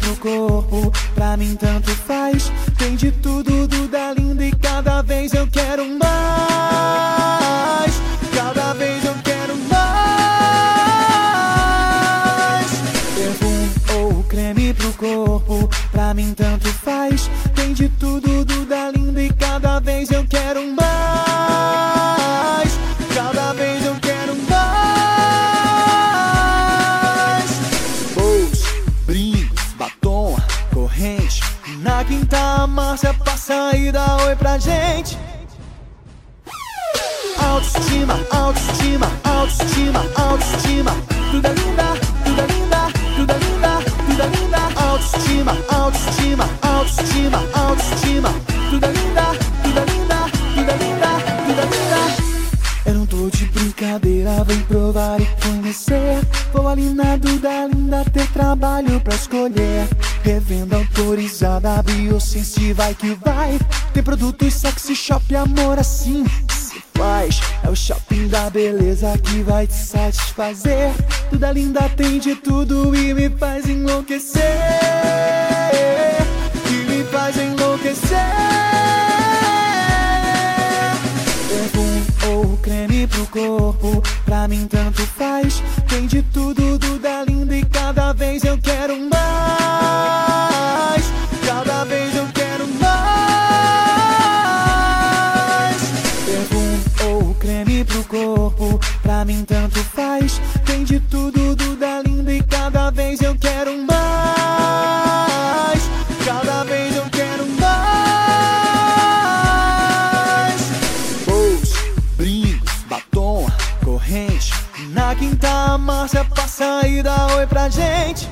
pro corpo, pra mim tanto faz. Tem de tudo, Duda linda, e cada vez eu quero mais. Cada vez eu quero mais. Perfume ou creme pro corpo, pra mim tanto faz. Tem de tudo, Duda linda, e cada vez eu quero mais. Cada vez eu quero mais. Bolsa, brincos, batom, corrente. Na quinta a Márcia passa e dá oi pra gente. Autoestima, autoestima, autoestima, autoestima. Duda linda, Duda linda, Duda linda, Duda linda. Autoestima, autoestima, autoestima, autoestima. Duda linda, Duda linda, Duda linda, Duda linda. Eu não tô de brincadeira, vem provar e conhecer. Vou ali na Duda linda ter trabalho pra escolher. Revenda autorizada, Biosense vai que vai. Tem produtos sexy shop, amor assim se faz. É o shopping da beleza que vai te satisfazer. Duda linda tem de tudo e me faz enlouquecer. E me faz enlouquecer. Perfume ou creme pro corpo, pra mim tanto faz. Tem de tudo, Duda linda, e cada vez eu quero mais. Cada vez eu quero mais. Perfume ou creme pro corpo, pra mim tanto faz. Tem de tudo, Duda linda, e cada vez eu quero mais. Cada vez eu quero mais. Bolsa, brincos, batom, corrente. Na quinta a Márcia passa e dá oi pra gente.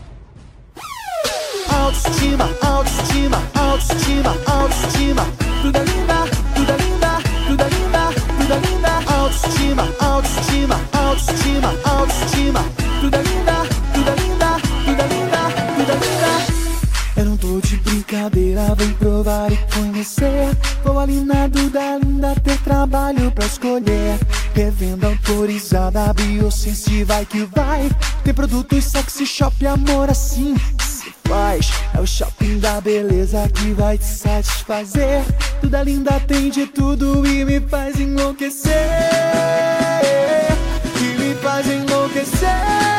Autoestima, autoestima, autoestima, autoestima. Duda linda, Duda linda, Duda linda, Duda linda. Autoestima, autoestima, autoestima, autoestima. Duda linda, Duda linda, Duda linda, Duda linda. Eu não tô de brincadeira, vem provar e conhecer. Vou ali na Duda linda ter trabalho pra escolher. Revenda autorizada, Biosense vai que vai. Tem produtos sexy shop, amor assim se faz. É o shopping da beleza que vai te satisfazer. Duda linda tem de tudo e me faz enlouquecer. E me faz enlouquecer.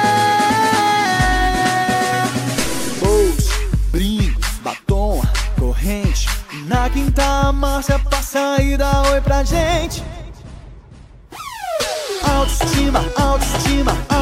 Bolsa, brincos, batom, corrente. Na quinta a Márcia passa e dá oi pra gente. Autoestima, autoestima,